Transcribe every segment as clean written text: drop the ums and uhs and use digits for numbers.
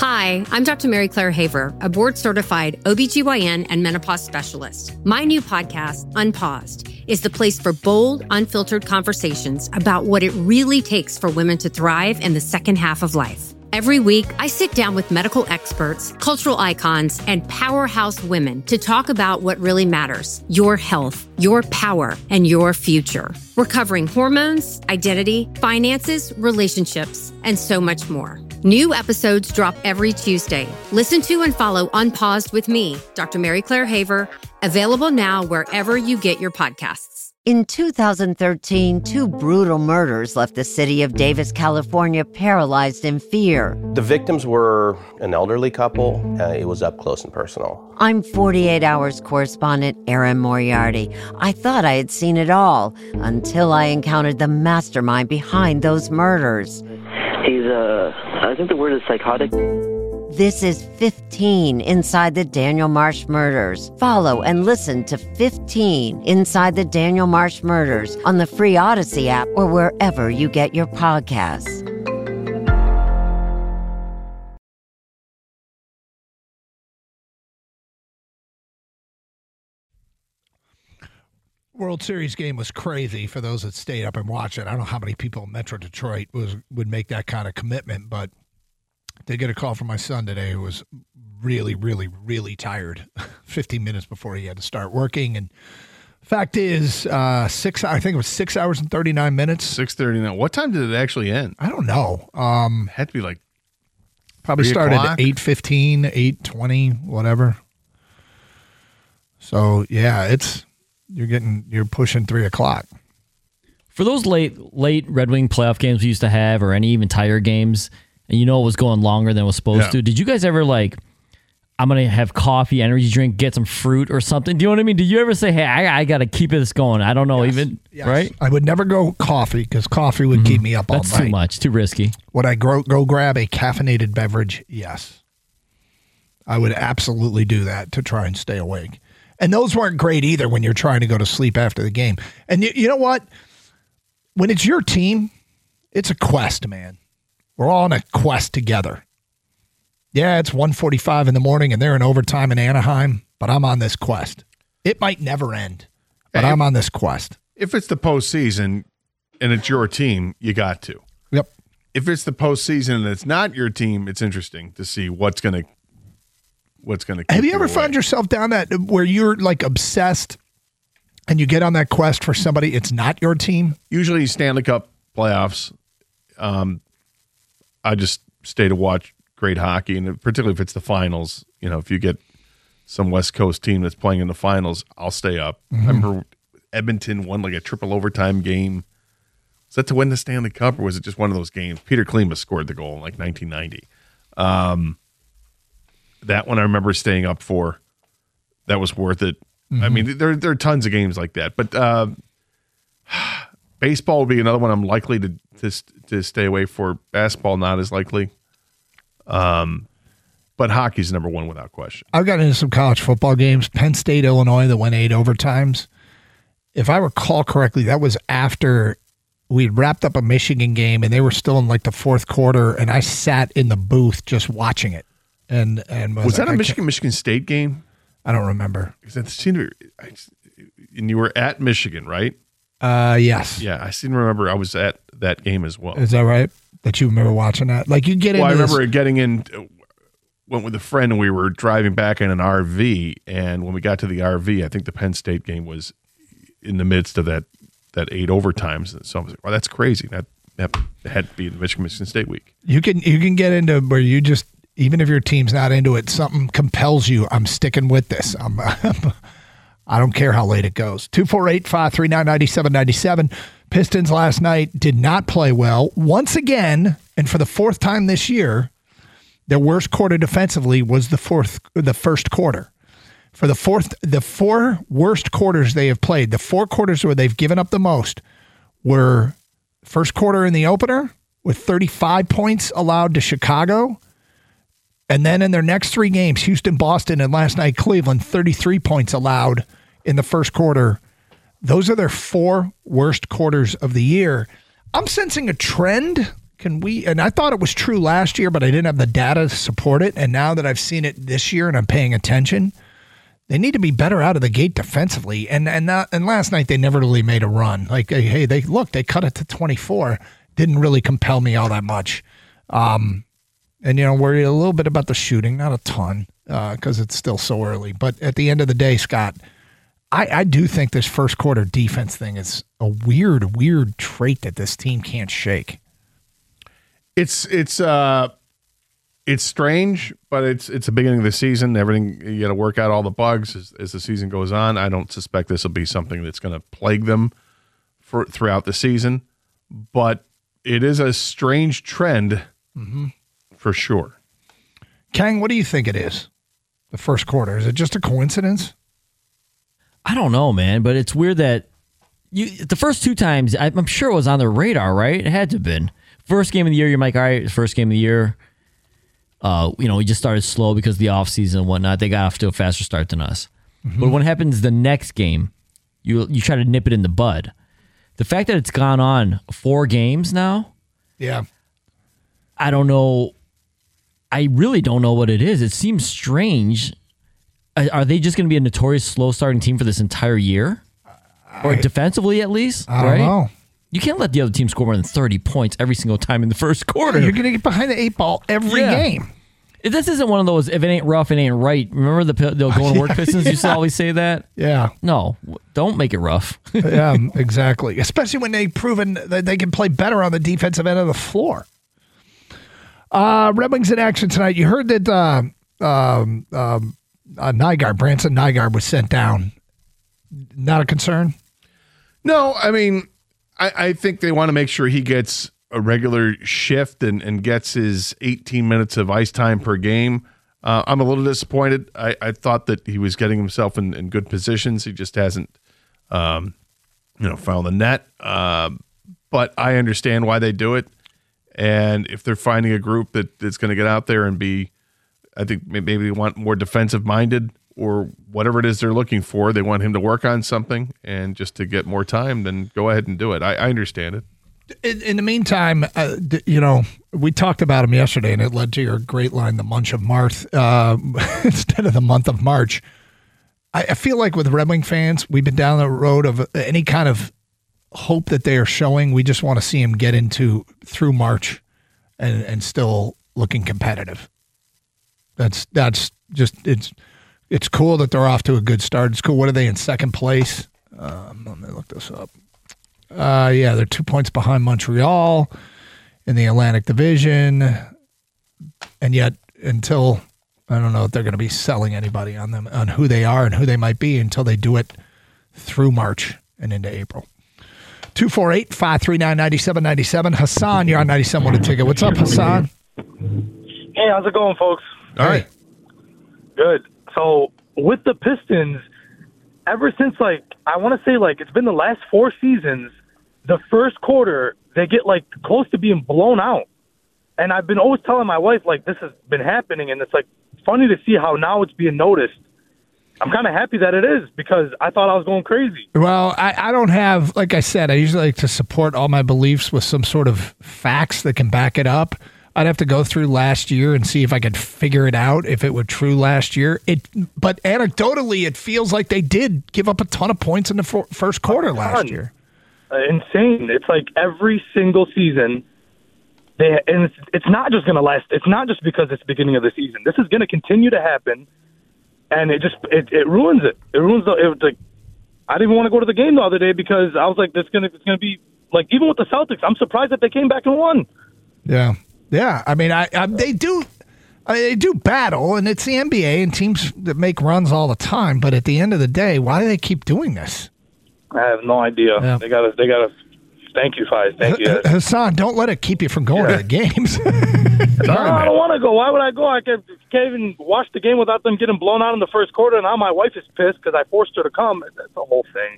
Hi, I'm Dr. Mary Claire Haver, a board-certified OBGYN and menopause specialist. My new podcast, Unpaused, is the place for bold, unfiltered conversations about what it really takes for women to thrive in the second half of life. Every week, I sit down with medical experts, cultural icons, and powerhouse women to talk about what really matters: your health, your power, and your future. We're covering hormones, identity, finances, relationships, and so much more. New episodes drop every Tuesday. Listen to and follow Unpaused with me, Dr. Mary Claire Haver, available now wherever you get your podcasts. In 2013, two brutal murders left the city of Davis, California, paralyzed in fear. The victims were an elderly couple. It was up close and personal. I'm 48 Hours correspondent Erin Moriarty. I thought I had seen it all until I encountered the mastermind behind those murders. He's, I think the word is psychotic. This is 15 Inside the Daniel Marsh Murders. Follow and listen to 15 Inside the Daniel Marsh Murders on the free Odyssey app or wherever you get your podcasts. World Series game was crazy for those that stayed up and watched it. I don't know how many people in Metro Detroit would make that kind of commitment, but did get a call from my son today who was really, really, really tired 15 minutes before he had to start working. And fact is, I think it was 6 hours and 39 minutes. 6:39. What time did it actually end? I don't know. Had to be like probably 3 started o'clock? at 8:15, 8:20, whatever. So yeah, you're pushing 3 o'clock. For those late Red Wing playoff games we used to have, or any even Tiger games, and it was going longer than it was supposed to, did you guys ever I'm going to have coffee, energy drink, get some fruit or something? Do you know what I mean? Did you ever say, hey, I got to keep this going? I don't know, Yes. Right? I would never go coffee because coffee would keep me up all night. That's too much, too risky. Would I go grab a caffeinated beverage? Yes. I would absolutely do that to try and stay awake. And those weren't great either when you're trying to go to sleep after the game. And you know what? When it's your team, it's a quest, man. We're all on a quest together. Yeah, it's 1:45 in the morning and they're in overtime in Anaheim, but I'm on this quest. It might never end, but I'm on this quest. If it's the postseason and it's your team, you got to. Yep. If it's the postseason and it's not your team, it's interesting to see what's going to Have you ever found yourself down that where you're obsessed and you get on that quest for somebody, it's not your team? Usually Stanley Cup playoffs. I just stay to watch great hockey, and particularly if it's the finals. If you get some West Coast team that's playing in the finals, I'll stay up. I remember Edmonton won a triple overtime game. Was that to win the Stanley Cup, or was it just one of those games? Peter Klima scored the goal in 1990. That one I remember staying up for. That was worth it. I mean, there are tons of games like that, but baseball would be another one I'm likely to stay away for. Basketball, not as likely. But hockey's number one without question. I've gotten into some college football games. Penn State, Illinois, that went 8 overtimes. If I recall correctly, that was after we'd wrapped up a Michigan game and they were still in the fourth quarter, and I sat in the booth just watching it. And was that a Michigan State game? I don't remember. And you were at Michigan, right? Yes. Yeah, I seem to remember I was at that game as well. Is that right? That you remember watching that? You get into I remember getting in, went with a friend, and we were driving back in an RV, and when we got to the RV, I think the Penn State game was in the midst of that 8 overtimes. So I was like, well, that's crazy. That had to be the Michigan State week. You can get into where you just, even if your team's not into it, something compels you. I'm sticking with this. I don't care how late it goes. 248-539-9797. Pistons last night did not play well. Once again, and for the fourth time this year, their worst quarter defensively was the first quarter. For the four worst quarters they have played, the 4 quarters where they've given up the most were first quarter in the opener with 35 points allowed to Chicago. And then in their next 3 games, Houston, Boston, and last night Cleveland, 33 points allowed in the first quarter. Those are their 4 worst quarters of the year. I'm sensing a trend Can we? And I thought it was true last year, but I didn't have the data to support it. And now that I've seen it this year and I'm paying attention, they need to be better out of the gate defensively. And last night they never really made a run. Like, hey, they cut it to 24. Didn't really compel me all that much. And worried a little bit about the shooting, not a ton, because it's still so early. But at the end of the day, Scott, I do think this first quarter defense thing is a weird trait that this team can't shake. It's strange, but it's the beginning of the season. Everything, you got to work out all the bugs as the season goes on. I don't suspect this will be something that's going to plague them throughout the season, but it is a strange trend for sure. Kang, what do you think it is? The first quarter, is it just a coincidence? I don't know, man, but it's weird that the first two times, I'm sure it was on their radar, right? It had to have been. First game of the year, you're like, all right, first game of the year. We just started slow because of the offseason and whatnot. They got off to a faster start than us. Mm-hmm. But when it happens the next game, you try to nip it in the bud. The fact that it's gone on 4 games now, yeah, I don't know. I really don't know what it is. It seems strange. Are they just going to be a notorious slow starting team for this entire year? Or defensively at least? I don't know. You can't let the other team score more than 30 points every single time in the first quarter. You're going to get behind the 8 ball every game. This isn't one of those, if it ain't rough, it ain't right. Remember the going to work Pistons used to always say that? Yeah. No, don't make it rough. Yeah, exactly. Especially when they've proven that they can play better on the defensive end of the floor. Red Wings in action tonight. You heard that Nygaard, Branson Nygaard was sent down. Not a concern? No, I mean, I think they want to make sure he gets a regular shift and gets his 18 minutes of ice time per game. I'm a little disappointed. I thought that he was getting himself in good positions. He just hasn't, found the net. But I understand why they do it. And if they're finding a group that's going to get out there and be, I think maybe they want more defensive minded or whatever it is they're looking for, they want him to work on something and just to get more time, then go ahead and do it. I understand it. In the meantime, we talked about him yesterday, and it led to your great line, the Munch of Marth, instead of the month of March. I feel like with Red Wing fans, we've been down the road of any kind of hope that they are showing. We just want to see him get through March and still looking competitive. That's just it's cool that they're off to a good start. It's cool. What are they in second place? Let me look this up. They're 2 points behind Montreal in the Atlantic Division. And yet, until I don't know if they're going to be selling anybody on them, on who they are and who they might be until they do it through March and into April. 248-539-9797. Hassan, you're on 97 with a ticket. What's up, Hassan? Hey, how's it going, folks? All right. Good. So with the Pistons, ever since I want to say it's been the last 4 seasons, the first quarter they get close to being blown out. And I've been always telling my wife this has been happening, and it's funny to see how now it's being noticed. I'm kind of happy that it is because I thought I was going crazy. Well, I don't have, like I said, I usually like to support all my beliefs with some sort of facts that can back it up. I'd have to go through last year and see if I could figure it out, if it were true last year. But anecdotally, it feels like they did give up a ton of points in the first quarter last year. Insane. It's every single season. It's not just going to last. It's not just because it's the beginning of the season. This is going to continue to happen, and it ruins it. It ruins I didn't even want to go to the game the other day because I was it's going to be even with the Celtics. I'm surprised that they came back and won. Yeah. Yeah, I mean, they do battle, and it's the NBA and teams that make runs all the time. But at the end of the day, why do they keep doing this? I have no idea. Yeah. They got to. Thank you, Fies. Thank you. Hassan, don't let it keep you from going to the games. No, I don't want to go. Why would I go? I can't even watch the game without them getting blown out in the first quarter, and now my wife is pissed because I forced her to come. That's the whole thing.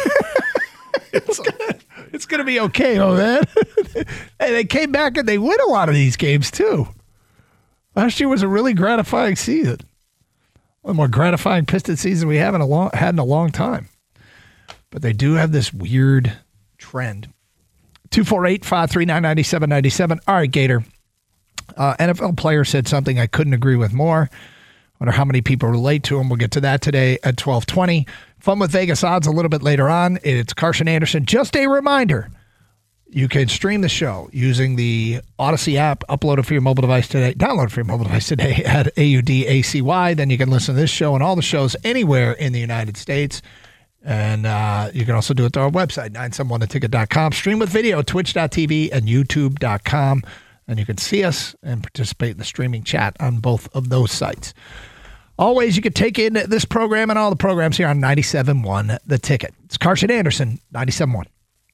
It's going to be okay, man. Hey, they came back and they win a lot of these games, too. Last year was a really gratifying season. One of the more gratifying Piston season we had in a long time. But they do have this weird trend. 248-539-9797. All right, Gator. NFL player said something I couldn't agree with more. Wonder how many people relate to him. We'll get to that today at 12:20. Fun with Vegas odds a little bit later on. It's Carson Anderson. Just a reminder, you can stream the show using the Odyssey app, upload it for your mobile device today, download it for your mobile device today at AUDACY. Then you can listen to this show and all the shows anywhere in the United States. And you can also do it to our website, 971theticket.com. Stream with video, twitch.tv and youtube.com. And you can see us and participate in the streaming chat on both of those sites. Always, you can take in this program and all the programs here on 97.1 The Ticket. It's Carson Anderson, 97.1.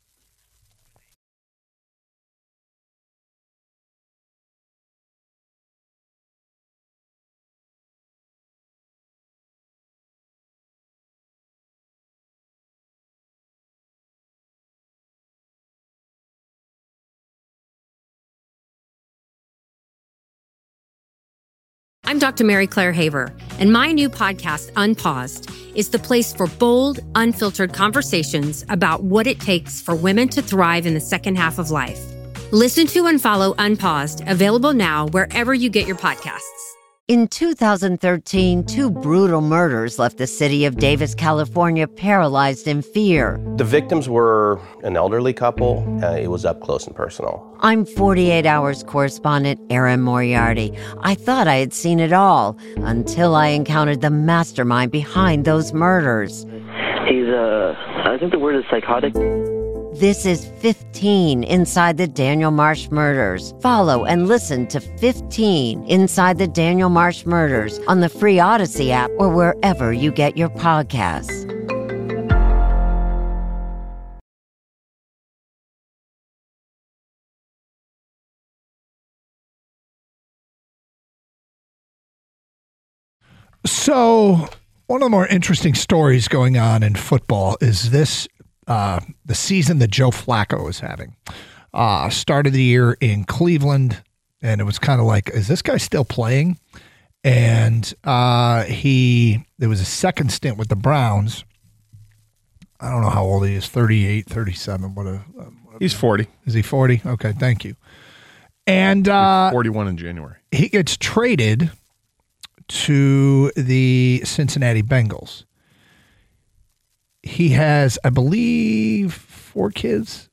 I'm Dr. Mary Claire Haver, and my new podcast, Unpaused, is the place for bold, unfiltered conversations about what it takes for women to thrive in the second half of life. Listen to and follow Unpaused, available now wherever you get your podcasts. In 2013, 2 brutal murders left the city of Davis, California, paralyzed in fear. The victims were an elderly couple. It was up close and personal. I'm 48 Hours correspondent Erin Moriarty. I thought I had seen it all until I encountered the mastermind behind those murders. I think the word is psychotic. This is 15 Inside the Daniel Marsh Murders. Follow and listen to 15 Inside the Daniel Marsh Murders on the free Odyssey app or wherever you get your podcasts. So, one of the more interesting stories going on in football is this. The season that Joe Flacco is having. Started the year in Cleveland, and it was kind of like, is this guy still playing? And there was a second stint with the Browns. I don't know how old he is, 38, 37. He's 40. Is he 40? Okay, thank you. And 41 in January. He gets traded to the Cincinnati Bengals. He has, I believe, 5 kids.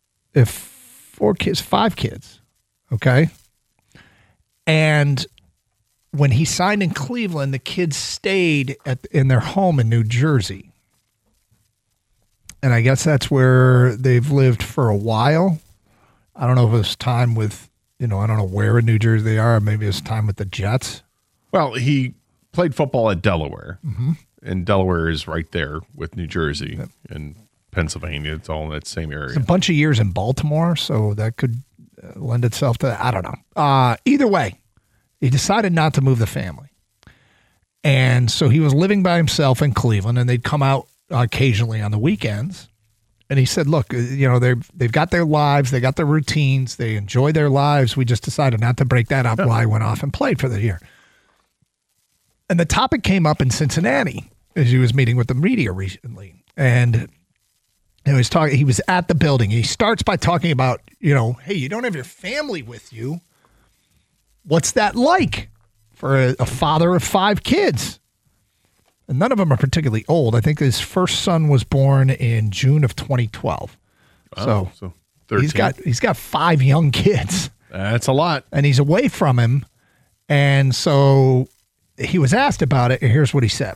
Okay. And when he signed in Cleveland, the kids stayed in their home in New Jersey. And I guess that's where they've lived for a while. I don't know if it's time with, I don't know where in New Jersey they are. Maybe it's time with the Jets. Well, he played football at Delaware. Mm-hmm. And Delaware is right there with New Jersey and Pennsylvania. It's all in that same area. It's a bunch of years in Baltimore, so that could lend itself to that. I don't know. Either way, he decided not to move the family. And so he was living by himself in Cleveland, and they'd come out occasionally on the weekends. And he said, look, they've got their lives, they got their routines, they enjoy their lives. We just decided not to break that up while I went off and played for the year. And the topic came up in Cincinnati as he was meeting with the media recently. And he was at the building. He starts by talking about, hey, you don't have your family with you. What's that like for a father of 5 kids? And none of them are particularly old. I think his first son was born in June of 2012. Oh, so 13. He's got 5 young kids. That's a lot. And he's away from him. And so he was asked about it, and here's what he said.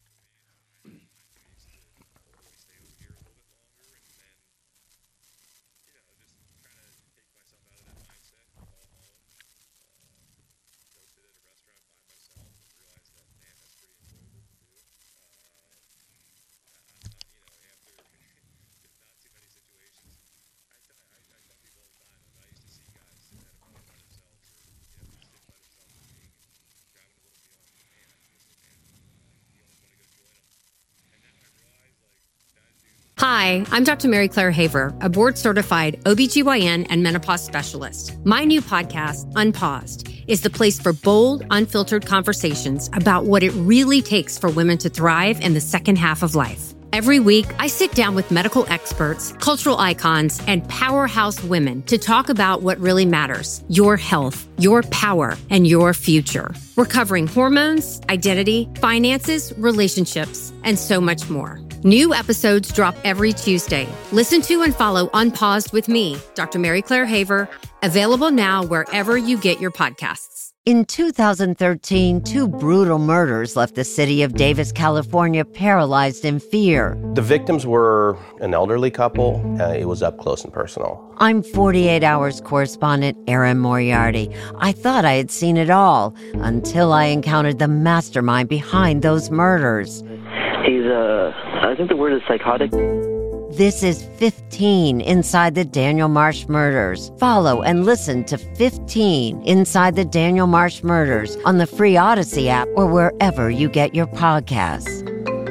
Hi, I'm Dr. Mary Claire Haver, a board-certified OBGYN and menopause specialist. My new podcast, Unpaused, is the place for bold, unfiltered conversations about what it really takes for women to thrive in the second half of life. Every week, I sit down with medical experts, cultural icons, and powerhouse women to talk about what really matters: your health, your power, and your future. We're covering hormones, identity, finances, relationships, and so much more. New episodes drop every Tuesday. Listen to and follow Unpaused with me, Dr. Mary Claire Haver, available now wherever you get your podcasts. In 2013, 2 brutal murders left the city of Davis, California, paralyzed in fear. The victims were an elderly couple. It was up close and personal. I'm 48 Hours correspondent Erin Moriarty. I thought I had seen it all until I encountered the mastermind behind those murders. He's, I think the word is psychotic. This is 15 Inside the Daniel Marsh Murders. Follow and listen to 15 Inside the Daniel Marsh Murders on the free Odyssey app or wherever you get your podcasts.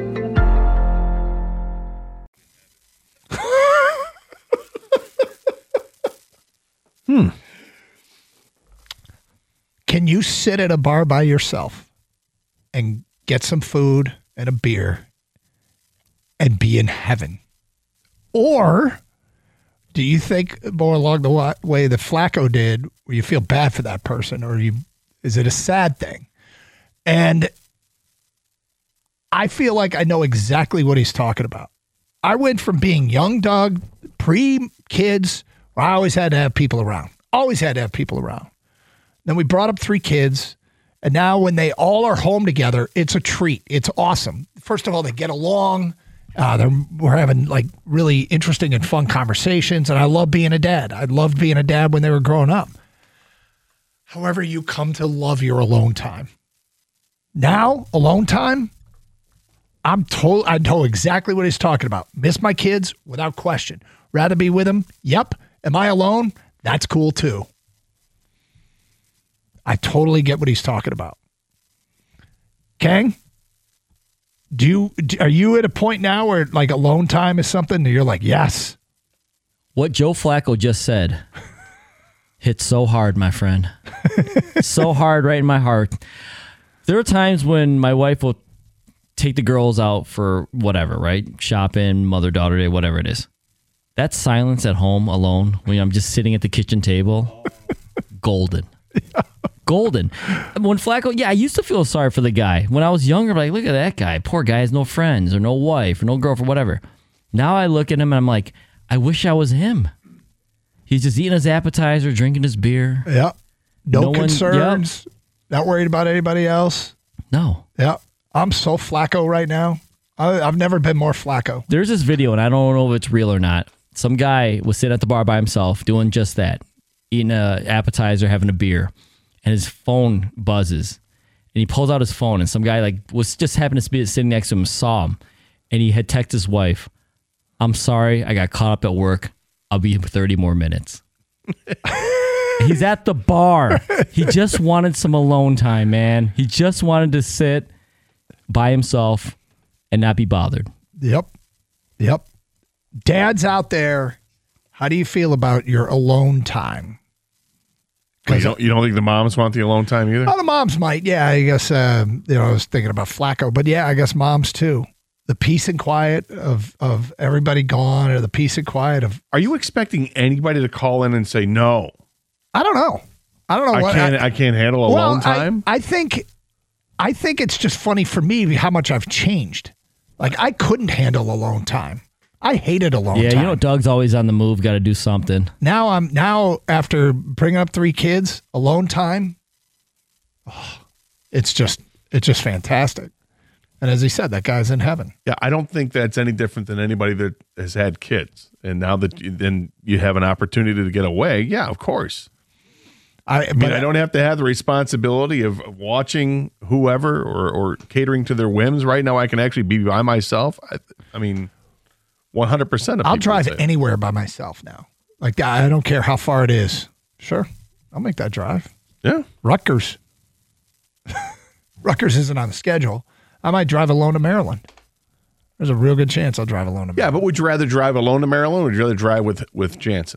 Can you sit at a bar by yourself and get some food and a beer and be in heaven? Or do you think more along the way that Flacco did, where you feel bad for that person, or is it a sad thing? And I feel like I know exactly what he's talking about. I went from being young Doug, pre-kids, where I always had to have people around. Always had to have people around. Then we brought up 3 kids, and now when they all are home together, it's a treat. It's awesome. First of all, they get along. We're having like really interesting and fun conversations, and I love being a dad. I loved being a dad when they were growing up. However, you come to love your alone time. Now, alone time, I know exactly what he's talking about. Miss my kids without question. Rather be with them. Yep. Am I alone? That's cool too. I totally get what he's talking about. Kang? Are you at a point now where like alone time is something that you're like, yes? What Joe Flacco just said hit so hard, my friend. So hard right in my heart. There are times when my wife will take the girls out for whatever, right? Shopping, mother-daughter day, whatever it is. That silence at home alone when I'm just sitting at the kitchen table, golden. Golden. When Flacco, I used to feel sorry for the guy. When I was younger, like, look at that guy. Poor guy has no friends or no wife or no girlfriend, whatever. Now I look at him and I'm like, I wish I was him. He's just eating his appetizer, drinking his beer. Yeah. No concerns. Not worried about anybody else. No. Yeah. I'm so Flacco right now. I've never been more Flacco. There's this video, and I don't know if it's real or not. Some guy was sitting at the bar by himself doing just that, eating an appetizer, having a beer. And his phone buzzes, and he pulls out his phone, and some guy was just happened to be sitting next to him, saw him, and he had texted his wife, "I'm sorry, I got caught up at work. I'll be here for 30 more minutes." He's at the bar. He just wanted some alone time, man. He just wanted to sit by himself and not be bothered. Yep. Dads out there, how do you feel about your alone time? You don't think the moms want the alone time either? Oh, the moms might. Yeah, I guess, I was thinking about Flacco, but yeah, I guess moms too. The peace and quiet of everybody gone, or the peace and quiet of... Are you expecting anybody to call in and say no? I don't know. I can't handle alone time? I think it's just funny for me how much I've changed. Like, I couldn't handle alone time. I hated alone time. Yeah, Doug's always on the move, got to do something. Now after bringing up 3 kids, alone time, it's just fantastic. And as he said, that guy's in heaven. Yeah, I don't think that's any different than anybody that has had kids. And now that then you have an opportunity to get away, yeah, of course. I don't have to have the responsibility of watching whoever or catering to their whims. Right now, I can actually be by myself. I mean... 100% of I'll drive anywhere by myself now. Like, I don't care how far it is. Sure. I'll make that drive. Yeah. Rutgers. Rutgers isn't on the schedule. I might drive alone to Maryland. There's a real good chance I'll drive alone to Maryland. Yeah, but would you rather drive alone to Maryland or would you rather drive with Jansen?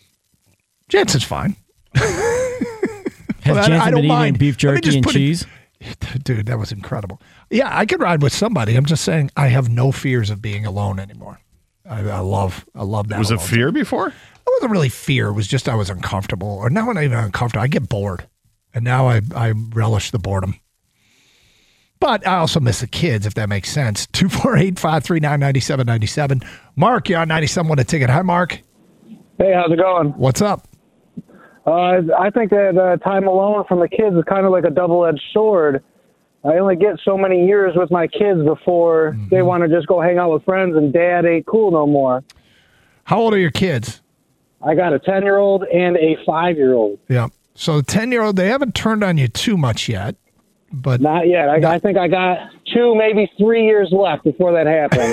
Jansen's fine. Has Jansen been eating beef jerky and cheese? Dude, that was incredible. Yeah, I could ride with somebody. I'm just saying I have no fears of being alone anymore. I love that. Was it fear before? It wasn't really fear. It was just I was uncomfortable. Or now I'm not even uncomfortable. I get bored. And now I relish the boredom. But I also miss the kids, if that makes sense. 248-539-9797. Mark, you're on 97 with a ticket. Hi, Mark. Hey, how's it going? What's up? I think that time alone from the kids is kind of like a double-edged sword. I only get so many years with my kids before they want to just go hang out with friends and Dad ain't cool no more. How old are your kids? I got a 10-year-old and a 5-year-old. Yeah. So the 10-year-old, they haven't turned on you too much yet. But not yet. I think I got 2, maybe 3 years left before that happens.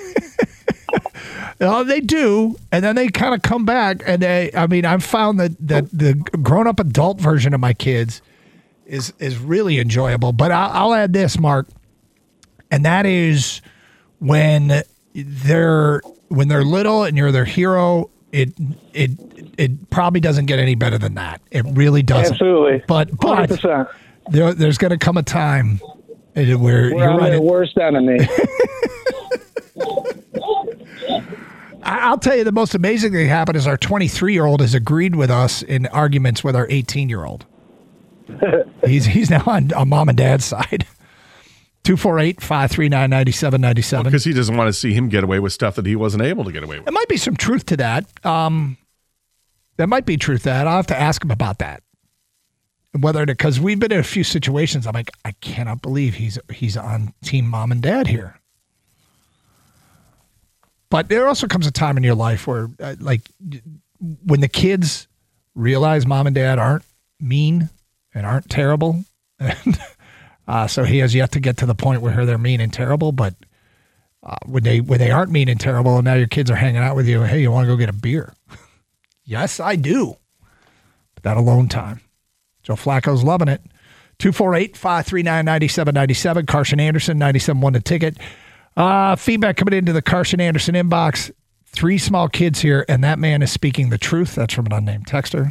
They do, and then they kind of come back, and I've found that the grown-up adult version of my kids is really enjoyable. But I'll add this, Mark, and that is when they're little and you're their hero. It probably doesn't get any better than that. It really doesn't. Absolutely. But 100%. There's going to come a time where you're I'm right. their worst enemy. I'll tell you, the most amazing thing happened is our 23-year-old has agreed with us in arguments with our 18-year-old. He's now on mom and dad's side. 248-539-9797. Because he doesn't want to see him get away with stuff that he wasn't able to get away with. There might be some truth to that. There might be truth to that. I'll have to ask him about that. Because we've been in a few situations, I'm like, I cannot believe he's on team mom and dad here. But there also comes a time in your life where, when the kids realize mom and dad aren't mean and aren't terrible, and so he has yet to get to the point where they're mean and terrible. But when they aren't mean and terrible, and now your kids are hanging out with you, hey, you want to go get a beer? Yes, I do. But that alone time. Joe Flacco's loving it. 248-539-9797. Carson Anderson, 97-1 the ticket. Feedback coming into the Carson Anderson inbox. 3 small kids here, and that man is speaking the truth. That's from an unnamed texter.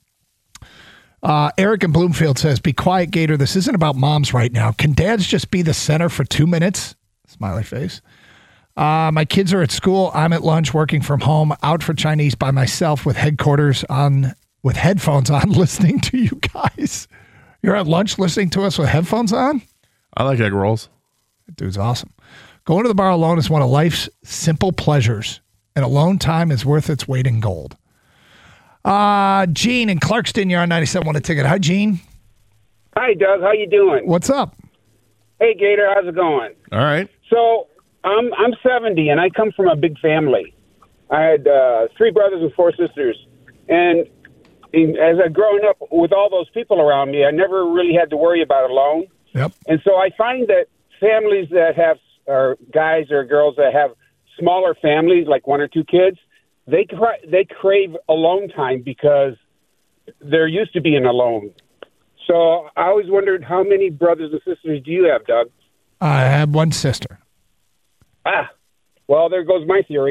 Eric in Bloomfield says, be quiet, Gator. This isn't about moms right now. Can dads just be the center for 2 minutes? Smiley face. My kids are at school. I'm at lunch working from home, out for Chinese by myself with headquarters on, with headphones on, listening to you guys. You're at lunch listening to us with headphones on? I like egg rolls. That dude's awesome. Going to the bar alone is one of life's simple pleasures, and alone time is worth its weight in gold. Gene in Clarkston, you're on 97 on a ticket. Hi, Gene. Hi, Doug. How you doing? What's up? Hey, Gator. How's it going? All right. So I'm 70, and I come from a big family. I had 3 brothers and 4 sisters, and as I've grown up with all those people around me, I never really had to worry about alone. Yep. And so I find that families that have, or guys or girls that have smaller families, like 1 or 2 kids, they crave alone time because they're used to being alone. So I always wondered, how many brothers and sisters do you have, Doug? I have 1 sister. Well, there goes my theory.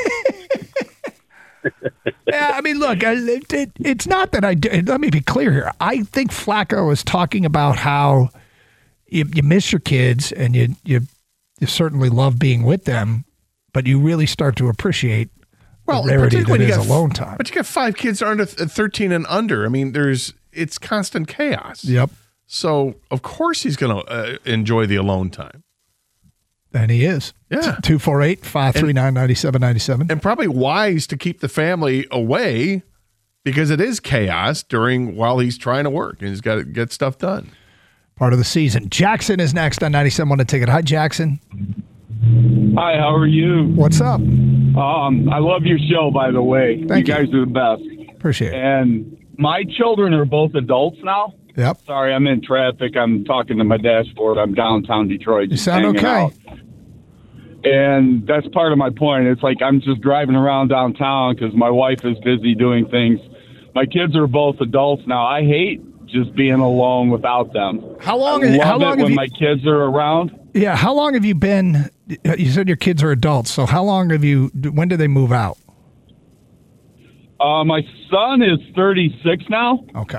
Yeah, I mean, look, it's not that let me be clear here. I think Flacco is talking about how you miss your kids and you certainly love being with them, but you really start to appreciate the rarity that is alone time. But you got 5 kids under 13 and under. I mean, it's constant chaos. Yep. So, of course, he's going to enjoy the alone time. And he is. Yeah. 248-539-9797. And probably wise to keep the family away because it is chaos while he's trying to work and he's got to get stuff done. Part of the season. Jackson is next on 97 on the ticket. Hi, Jackson. Hi, how are you? What's up? I love your show, by the way. Thank you. Guys are the best. Appreciate it. And my children are both adults now. Yep. Sorry, I'm in traffic. I'm talking to my dashboard. I'm downtown Detroit. You sound okay. Out. And that's part of my point. It's like I'm just driving around downtown because my wife is busy doing things. My kids are both adults now. I hate just being alone without them. How long when my kids are around? Yeah, how long have you been? You said your kids are adults, so how long have you? When did they move out? My son is 36 now. Okay.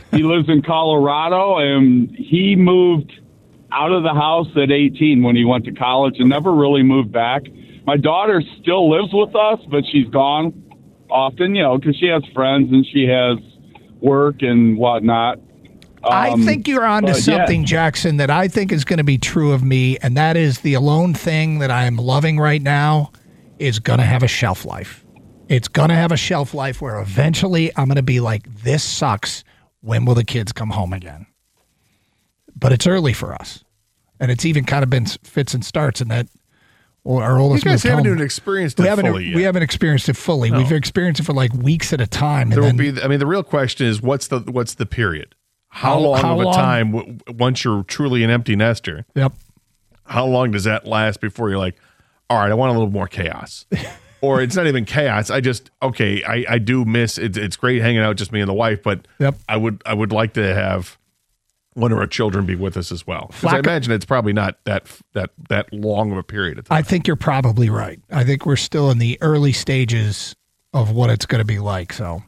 He lives in Colorado, and he moved out of the house at 18 when he went to college and never really moved back. My daughter still lives with us, but she's gone often, because she has friends and she has work and whatnot. I think you're onto something, Jackson, that I think is going to be true of me, and that is the alone thing that I am loving right now is going to have a shelf life. It's going to have a shelf life where eventually I'm going to be like, this sucks. When will the kids come home again? But it's early for us. And it's even kind of been fits and starts in that our oldest You guys haven't home. even experienced it fully yet. We haven't experienced it fully. No. We've experienced it for like weeks at a time. There will be. I mean, the real question is, what's the period? How long of a time, once you're truly an empty nester, Yep. how long does that last before you're like, all right, I want a little more chaos? Or it's not even chaos. I do miss it. It's great hanging out, just me and the wife, but Yep. I would like to have one of our children be with us as well. Because I imagine it's probably not that long of a period of time. I think you're probably right. I think we're still in the early stages of what it's going to be like. So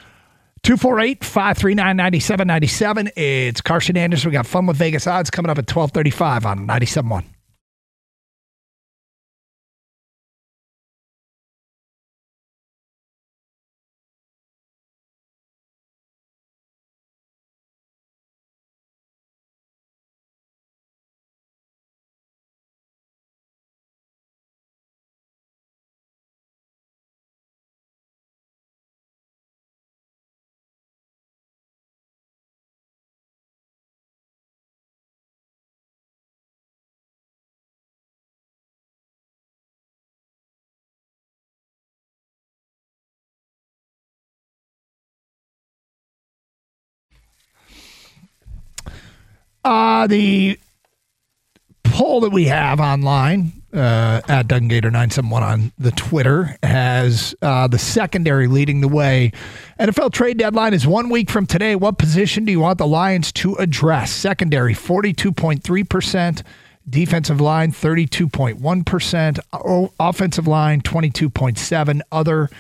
248-539-9797. It's Carson Anderson. We got Fun with Vegas Odds coming up at 12:35 on 97.1. The poll that we have online at Doug Gator 971 on the Twitter has the secondary leading the way. NFL trade deadline is 1 week from today. What position do you want the Lions to address? Secondary, 42.3%. Defensive line, 32.1%. Offensive line, 22.7%. Other,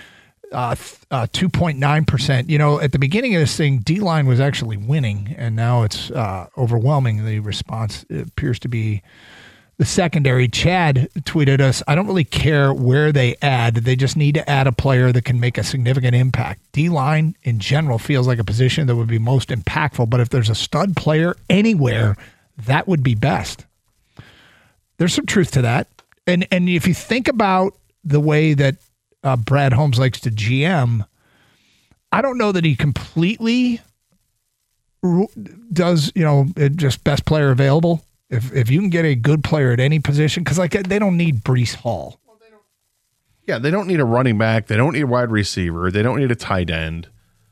2.9%. At the beginning of this thing, D-line was actually winning, and now it's overwhelming. The response appears to be the secondary. Chad tweeted us, I don't really care where they add. They just need to add a player that can make a significant impact. D-line, in general, feels like a position that would be most impactful, but if there's a stud player anywhere, that would be best. There's some truth to that. And if you think about the way that Brad Holmes likes to GM, I don't know that he completely does, just best player available. If you can get a good player at any position, because they don't need Breece Hall. Yeah, they don't need a running back. They don't need a wide receiver. They don't need a tight end.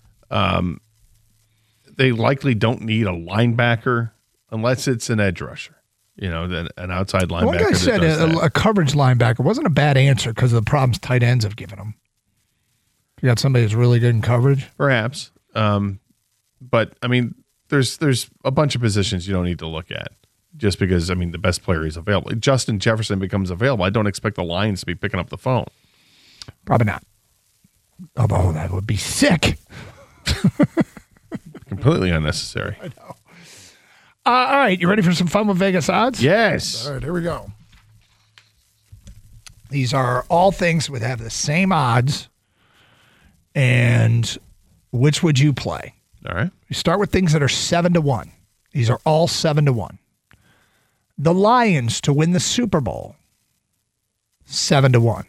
They likely don't need a linebacker unless it's an edge rusher. An outside linebacker. One guy said a coverage linebacker wasn't a bad answer because of the problems tight ends have given him. If you got somebody who's really good in coverage, perhaps. But I mean, there's a bunch of positions you don't need to look at just because the best player is available. Justin Jefferson becomes available. I don't expect the Lions to be picking up the phone. Probably not. Although that would be sick. Completely unnecessary. I know. All right, you ready for some fun with Vegas odds? Yes. All right, here we go. These are all things that would have the same odds. And which would you play? All right. We start with things that are 7-1. These are all 7-1. The Lions to win the Super Bowl, 7-1.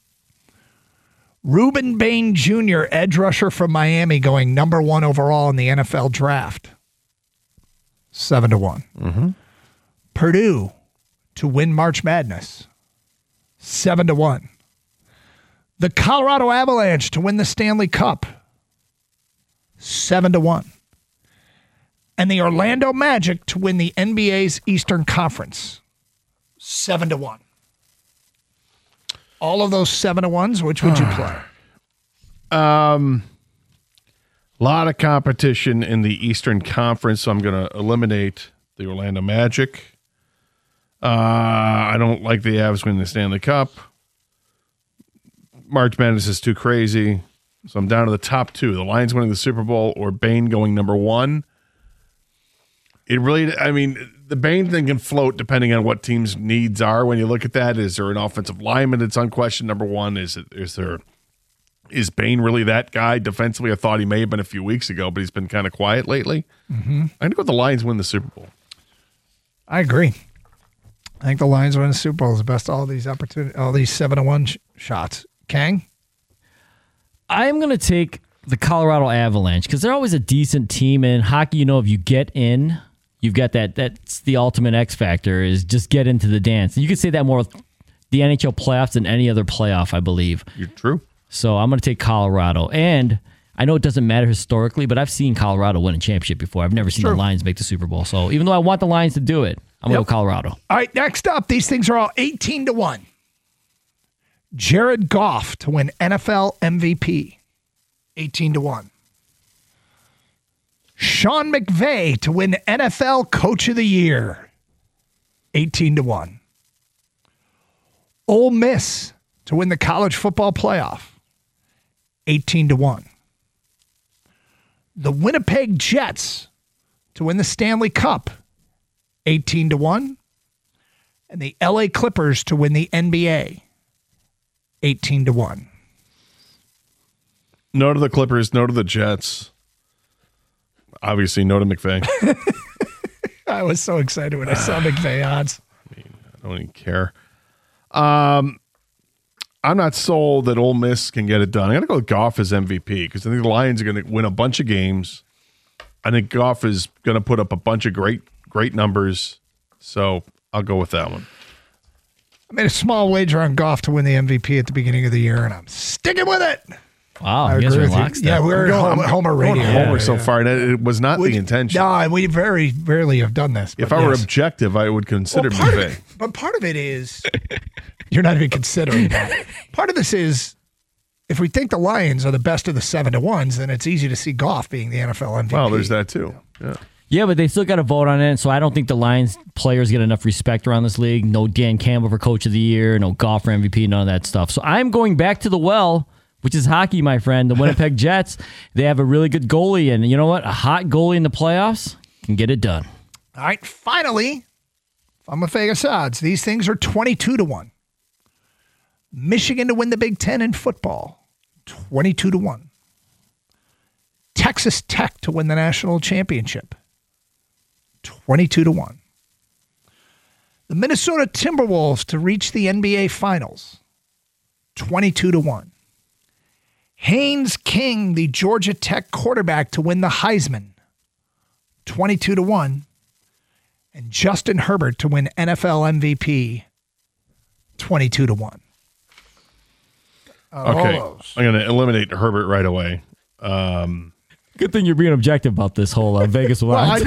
Reuben Bain Jr., edge rusher from Miami, going number 1 overall in the NFL draft, 7-1. Mm-hmm. Purdue to win March Madness, 7-1. The Colorado Avalanche to win the Stanley Cup, 7-1. And the Orlando Magic to win the NBA's Eastern Conference, 7-1. All of those 7-1s, which would you play? A lot of competition in the Eastern Conference, so I'm going to eliminate the Orlando Magic. I don't like the Avs winning the Stanley Cup. March Madness is too crazy. So I'm down to the top two. The Lions winning the Super Bowl or Bain going number one. It really, I mean, the Bain thing can float depending on what teams' needs are. When you look at that, is there an offensive lineman that's unquestioned number one? Is Bain really that guy defensively? I thought he may have been a few weeks ago, but he's been kind of quiet lately. Mm-hmm. I'm going to go with the Lions win the Super Bowl. I agree. I think the Lions win the Super Bowl is the best of all these opportunities, all these 7-1 shots. Kang? I'm going to take the Colorado Avalanche because they're always a decent team. And in hockey, if you get in, you've got that's the ultimate X factor is just get into the dance. And you could say that more with the NHL playoffs than any other playoff, I believe. You're true. So I'm going to take Colorado. And I know it doesn't matter historically, but I've seen Colorado win a championship before. I've never seen the Lions make the Super Bowl. So even though I want the Lions to do it, I'm going to go Colorado. All right, next up, these things are all 18-1. Jared Goff to win NFL MVP, 18-1. Sean McVay to win NFL Coach of the Year, 18-1. Ole Miss to win the college football playoff, 18-1. The Winnipeg Jets to win the Stanley Cup, 18-1. And the LA Clippers to win the NBA, 18-1. No to the Clippers, no to the Jets. Obviously, no to McVay. I was so excited when I saw McVay odds. I don't even care. I'm not sold that Ole Miss can get it done. I'm going to go with Goff as MVP because I think the Lions are going to win a bunch of games. I think Goff is going to put up a bunch of great numbers. So I'll go with that one. I made a small wager on Goff to win the MVP at the beginning of the year, and I'm sticking with it. Wow, you guys are lockstep. Yeah, we're Homer Radio. Homer so far, and it was not the intention. No, we very rarely have done this. If I were objective, I would consider McVay. But part of it is you're not even considering that. Part of this is if we think the Lions are the best of the 7-1s, then it's easy to see Goff being the NFL MVP. Well, there's that too. Yeah, but they still got to vote on it, so I don't think the Lions players get enough respect around this league. No Dan Campbell for Coach of the Year, no Goff for MVP, none of that stuff. So I'm going back to the well, which is hockey, my friend. The Winnipeg Jets, they have a really good goalie, and you know what? A hot goalie in the playoffs can get it done. All right, finally, from Vegas odds, these things are 22-1. Michigan to win the Big Ten in football, 22-1. Texas Tech to win the national championship, 22-1. The Minnesota Timberwolves to reach the NBA Finals, 22-1. Haynes King, the Georgia Tech quarterback, to win the Heisman, 22-1. And Justin Herbert to win NFL MVP, 22-1. Okay, I'm going to eliminate Herbert right away. Good thing you're being objective about this whole Vegas odds.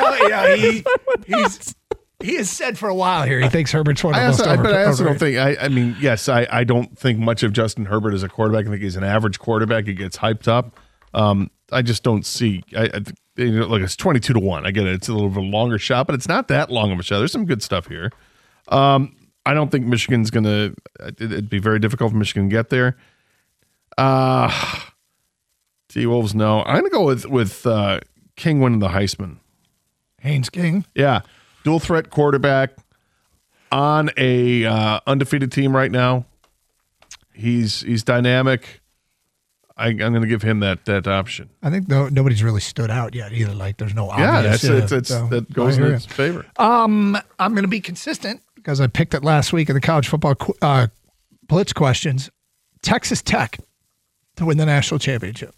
He has said for a while here he thinks Herbert's one of the most overrated. But I also don't think, I don't think much of Justin Herbert as a quarterback. I think he's an average quarterback. He gets hyped up. I just don't see, look, it's 22-1. I get it. It's a little bit longer shot, but it's not that long of a shot. There's some good stuff here. I don't think Michigan's going to, it'd be very difficult for Michigan to get there. T-Wolves, no. I'm going to go with King winning the Heisman. Haynes King? Yeah. Dual threat quarterback on a undefeated team right now. He's dynamic. I'm going to give him that option. I think nobody's really stood out yet either. Like there's no obvious. Yeah, that goes in his favor. I'm going to be consistent because I picked it last week in the college football blitz questions. Texas Tech to win the national championship.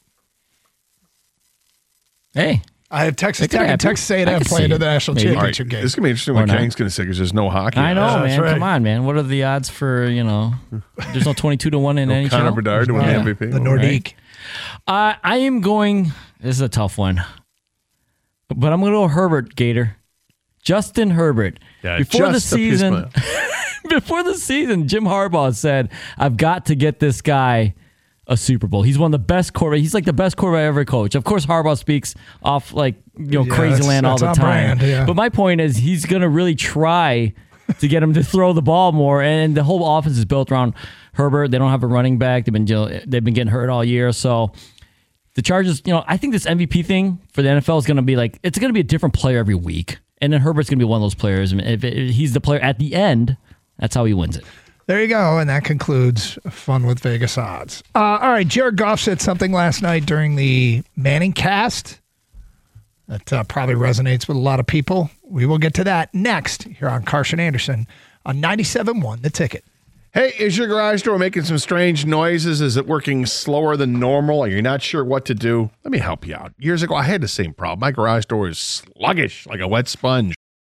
Hey. I have Texas Tech and Texas A&M playing in the national championship game. This is going to be interesting what Kang's going to say because there's no hockey. I know, man. Right. Come on, man. What are the odds for, there's no 22-1 in any Connor Bedard to win the MVP. The Nordique. Right. I am going, this is a tough one, but I'm going to go Herbert, Gator. Justin Herbert. Yeah, before the season, Jim Harbaugh said, I've got to get this guy a Super Bowl. He's one of the best quarterbacks. He's like the best quarterback I ever coached. Of course, Harbaugh speaks off crazy land all the time. Brand, yeah. But my point is he's going to really try to get him to throw the ball more. And the whole offense is built around Herbert. They don't have a running back. They've been getting hurt all year. So the Chargers, I think this MVP thing for the NFL is going to be like, it's going to be a different player every week. And then Herbert's going to be one of those players. I mean, if he's the player at the end, that's how he wins it. There you go, and that concludes Fun with Vegas Odds. All right, Jared Goff said something last night during the Manning cast that probably resonates with a lot of people. We will get to that next here on Carson Anderson on 97.1 The Ticket. Hey, is your garage door making some strange noises? Is it working slower than normal? Are you not sure what to do? Let me help you out. Years ago, I had the same problem. My garage door is sluggish like a wet sponge.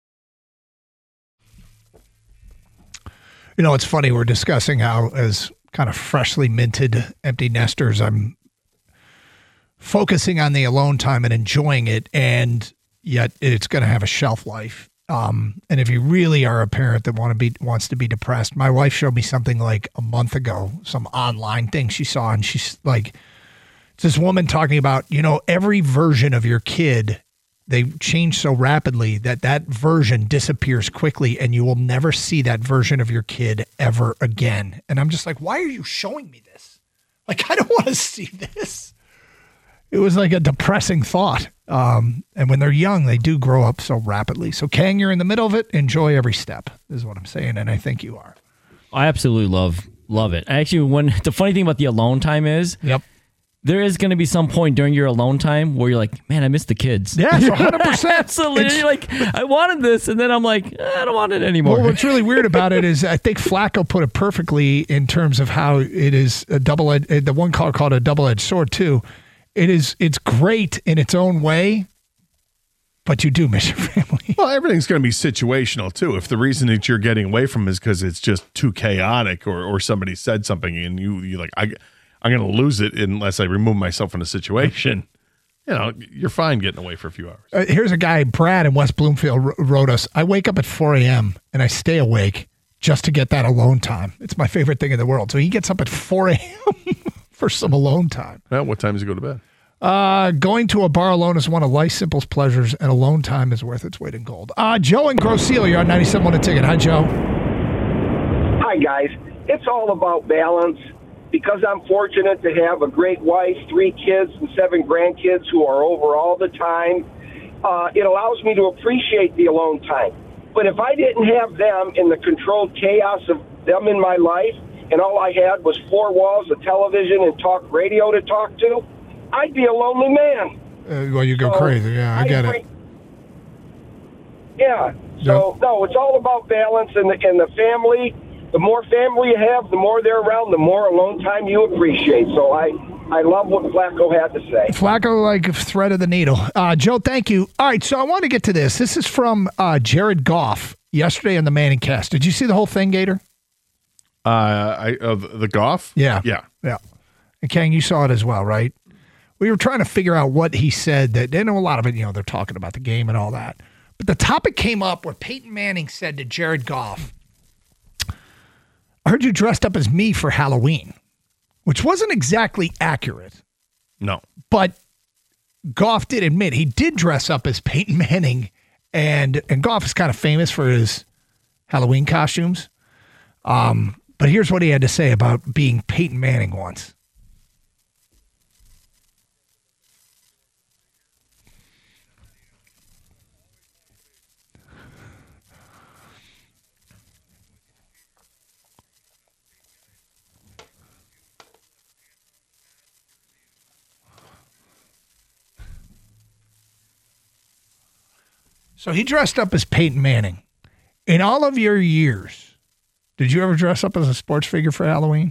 It's funny. We're discussing how, as kind of freshly minted empty nesters, I'm focusing on the alone time and enjoying it, and yet it's going to have a shelf life. And if you really are a parent that wants to be depressed, my wife showed me something like a month ago, some online thing she saw, and she's like, it's this woman talking about, every version of your kid, they change so rapidly that version disappears quickly, and you will never see that version of your kid ever again. And I'm just like, why are you showing me this? Like, I don't want to see this. It was like a depressing thought. And when they're young, they do grow up so rapidly. So, Kang, you're in the middle of it. Enjoy every step, is what I'm saying, and I think you are. I absolutely love it. Actually, the funny thing about the alone time is, there is going to be some point during your alone time where you're like, man, I miss the kids. Yeah, 100%. Absolutely. You're like, I wanted this, and then I'm like, I don't want it anymore. Well, what's really weird about it is I think Flacco put it perfectly in terms of how it is a double-edged, the one called a double-edged sword, too. It's great in its own way, but you do miss your family. Well, everything's going to be situational, too. If the reason that you're getting away from is because it's just too chaotic or somebody said something and you're like, I'm going to lose it unless I remove myself from the situation. You're fine getting away for a few hours. Here's a guy, Brad in West Bloomfield, wrote us, I wake up at 4 a.m. and I stay awake just to get that alone time. It's my favorite thing in the world. So he gets up at 4 a.m. for some alone time. Well, what time does he go to bed? Going to a bar alone is one of life's simplest pleasures, and alone time is worth its weight in gold. Joe in Grosse Ile, you're on 97.1 A Ticket. Hi, Joe. Hi, guys. It's all about balance. Because I'm fortunate to have a great wife, 3 kids, and 7 grandkids who are over all the time, it allows me to appreciate the alone time. But if I didn't have them in the controlled chaos of them in my life, and all I had was 4 walls, a television, and talk radio to talk to, I'd be a lonely man. Well, you go crazy. Yeah, I get it. Yeah. So, no, it's all about balance and the family. The more family you have, the more they're around, the more alone time you appreciate. So I love what Flacco had to say. Flacco, like thread of the needle. Joe, thank you. All right, so I want to get to this. This is from Jared Goff yesterday on the Manning cast. Did you see the whole thing, Gator? The Goff? Yeah. Yeah. And Kang, you saw it as well, right? We were trying to figure out what he said. That they know a lot of it, they're talking about the game and all that. But the topic came up where Peyton Manning said to Jared Goff, I heard you dressed up as me for Halloween, which wasn't exactly accurate. No. But Goff did admit he did dress up as Peyton Manning, and Goff is kind of famous for his Halloween costumes. But here's what he had to say about being Peyton Manning once. So he dressed up as Peyton Manning. In all of your years, did you ever dress up as a sports figure for Halloween?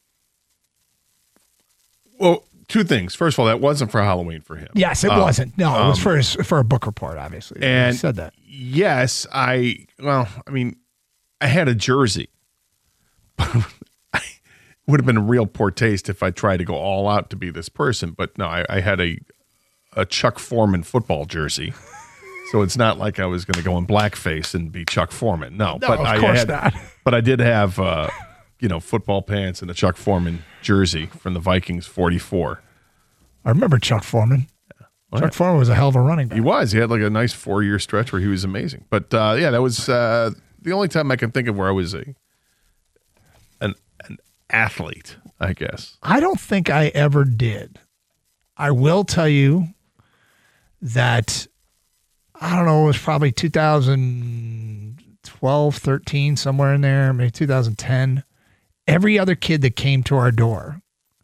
Well, 2 things. First of all, that wasn't for Halloween for him. Yes, it wasn't. No, it was for a book report, obviously. And he said that. Yes, I had a jersey. It would have been a real poor taste if I tried to go all out to be this person. But no, I had a Chuck Foreman football jersey. So it's not like I was going to go in blackface and be Chuck Foreman. No, but of course not. But I did have, football pants and a Chuck Foreman jersey from the Vikings 44. I remember Chuck Foreman. Yeah. Chuck Foreman was a hell of a running back. He was. He had like a nice 4-year stretch where he was amazing. But that was the only time I can think of where I was an athlete, I guess. I don't think I ever did. I will tell you that, I don't know, it was probably 2012, 13, somewhere in there, maybe 2010. Every other kid that came to our door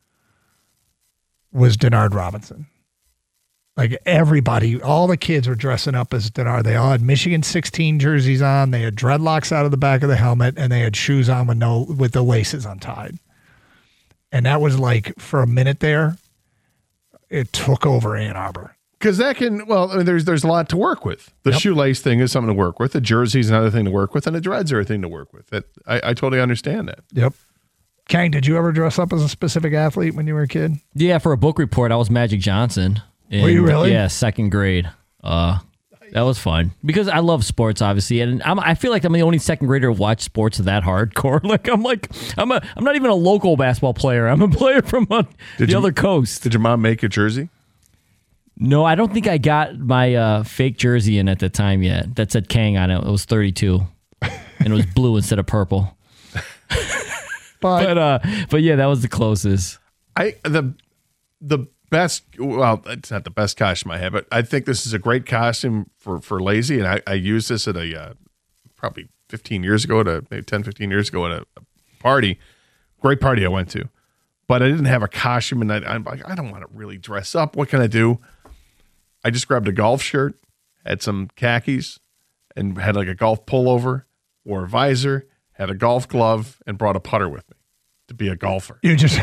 was Denard Robinson. Like everybody, all the kids were dressing up as Denard. They all had Michigan 16 jerseys on. They had dreadlocks out of the back of the helmet, and they had shoes on with the laces untied. And that was like, for a minute there, it took over Ann Arbor. Because that can, there's a lot to work with. The shoelace thing is something to work with. The jersey's another thing to work with, and the dreads are a thing to work with. I totally understand that. Yep. Kang, did you ever dress up as a specific athlete when you were a kid? Yeah, for a book report, I was Magic Johnson. Were you really? Yeah, second grade. That was fun because I love sports, obviously, and I feel like I'm the only second grader to watch sports that hardcore. I'm not even a local basketball player. I'm a player from the other coast. Did your mom make a jersey? No, I don't think I got my fake jersey in at the time yet. That said Kang on it. It was 32, and it was blue instead of purple. But yeah, that was the closest. The best, well, it's not the best costume I have, but I think this is a great costume for Lazy, and I used this at a probably 15 years ago, maybe 10, 15 years ago at a party. Great party I went to. But I didn't have a costume, and I'm like, I don't want to really dress up. What can I do? I just grabbed a golf shirt, had some khakis, and had like a golf pullover, wore a visor, had a golf glove, and brought a putter with me to be a golfer. You just...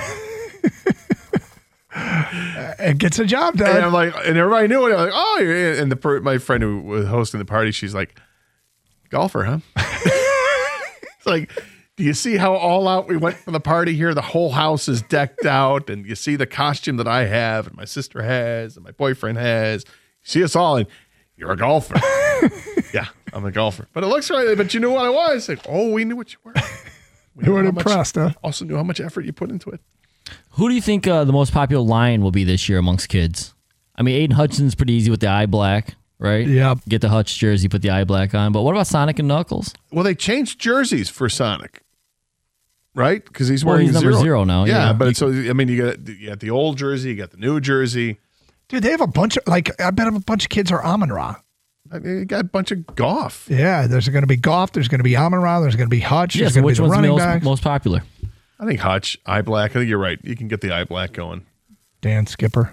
It gets a job done. And I'm like, and everybody knew it. I'm like, oh, and my friend who was hosting the party, she's like, golfer, huh? It's like, do you see how all out we went for the party here? The whole house is decked out, and you see the costume that I have, and my sister has, and my boyfriend has. You see us all, and you're a golfer. Yeah, I'm a golfer. But it looks right. But you knew what I was. Like, oh, we knew what you were. You weren't impressed, huh? Also knew how much effort you put into it. Who do you think the most popular line will be this year amongst kids? I mean, Aiden Hudson's pretty easy with the eye black, right? Yeah. Get the Hutch jersey, put the eye black on. But what about Sonic and Knuckles? Well, they changed jerseys for Sonic, right? Because he's wearing number 0 now. Yeah, but so I mean, you got the old jersey, you got the new jersey. Dude, they have a bunch of I bet a bunch of kids are Amon-Ra. I mean, you got a bunch of golf. Yeah, there's going to be golf. There's going to be Amon-Ra. There's going to be Hutch. Yeah, so which one's most popular? I think Hutch, eye black. I think you're right. You can get the eye black going. Dan Skipper.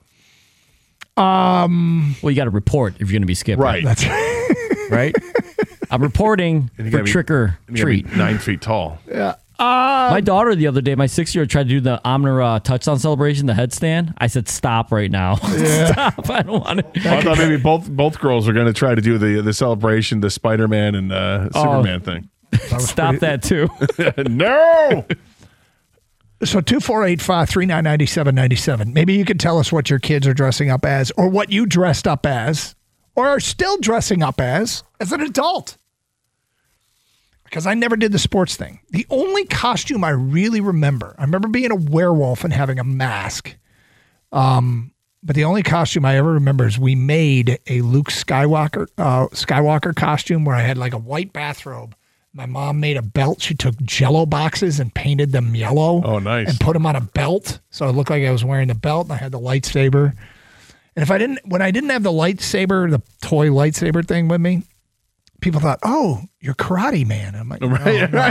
Well, you got to report if you're going to be Skipper. Right. That's right. I'm reporting for trick or treat. 9 feet tall. Yeah. My daughter the other day, my 6-year-old tried to do the Amon-Ra touchdown celebration, the headstand. I said, stop right now. Yeah. Stop. I don't want it. I thought maybe both girls are going to try to do the celebration, the Spider-Man and Superman thing. Stop that too. No. So 248-539-9797. Maybe you could tell us what your kids are dressing up as, or what you dressed up as, or are still dressing up as an adult. Because I never did the sports thing. The only costume I really remember, I remember being a werewolf and having a mask. But the only costume I ever remember is we made a Luke Skywalker costume where I had like a white bathrobe. My mom made a belt. She took Jell-O boxes and painted them yellow. Oh, nice. And put them on a belt. So it looked like I was wearing the belt, and I had the lightsaber. And when I didn't have the lightsaber, the toy lightsaber thing with me, people thought, oh, you're Karate Man. I'm like, right. no,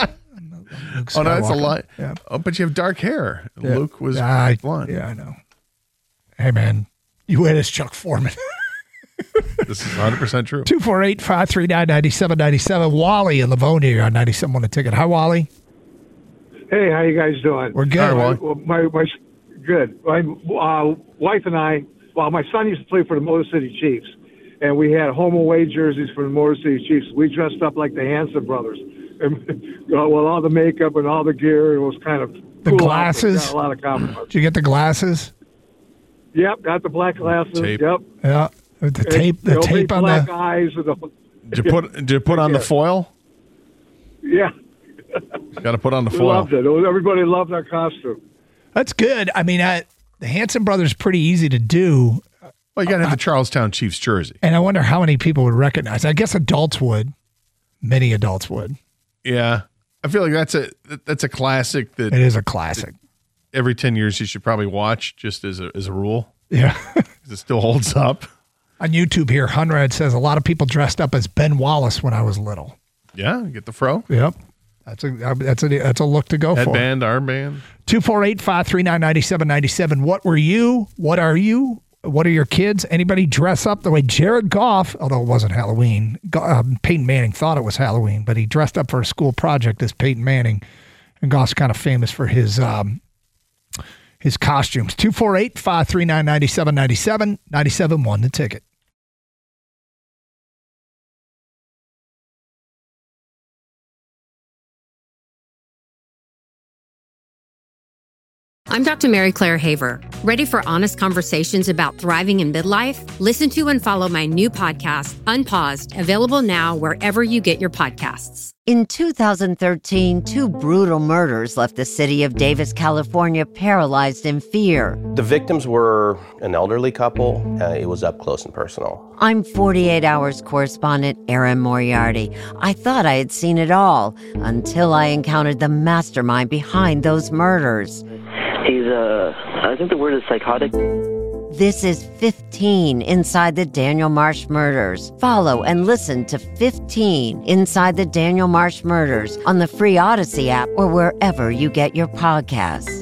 Oh, no, that's a lie. Yeah. Oh, but you have dark hair. Yeah. Luke was blonde. Yeah, I know. Hey, man, you win as Chuck Foreman. This is 100% true. 248-539-9797. Wally in Livonia on 97.1 The Ticket. Hi, Wally. Hey, how you guys doing? We're good. Hi, Wally. Good. My wife and I, my son used to play for the Motor City Chiefs, and we had home away jerseys for the Motor City Chiefs. We dressed up like the Hanson brothers, and with all the makeup and all the gear. It was kind of the cool. Glasses. Got a lot of compliments. Did you get the glasses? Yep, got the black glasses. Tape. Yep. Yeah. The tape on black the eyes. Did you put on the foil? Yeah. Got to put on the We foil. loved it. Everybody loved our costume. That's good. I mean, the Hanson brothers pretty easy to do. Well, you got to have the Charlestown Chiefs jersey. And I wonder how many people would recognize. I guess adults would. Many adults would. Yeah. I feel like that's a classic that It is a classic. Every 10 years you should probably watch just as a rule. Yeah. It still holds up. On YouTube here, Hunrad says a lot of people dressed up as Ben Wallace when I was little. Yeah, get the fro. Yep. That's a look to go for. Headband, armband. 248-539-9797. What were you? What are you? What are your kids? Anybody dress up the way Jared Goff, although it wasn't Halloween, Peyton Manning thought it was Halloween, but he dressed up for a school project as Peyton Manning, and Goff's kind of famous for his costumes. 248-539-9797. 97.1 The Ticket. I'm Dr. Mary Claire Haver. Ready for honest conversations about thriving in midlife? Listen to and follow my new podcast, Unpaused, available now wherever you get your podcasts. In 2013, 2 brutal murders left the city of Davis, California, paralyzed in fear. The victims were an elderly couple. It was up close and personal. I'm 48 Hours correspondent Erin Moriarty. I thought I had seen it all until I encountered the mastermind behind those murders. He's, I think the word is psychotic. This is 15 Inside the Daniel Marsh Murders. Follow and listen to 15 Inside the Daniel Marsh Murders on the free Odyssey app or wherever you get your podcasts.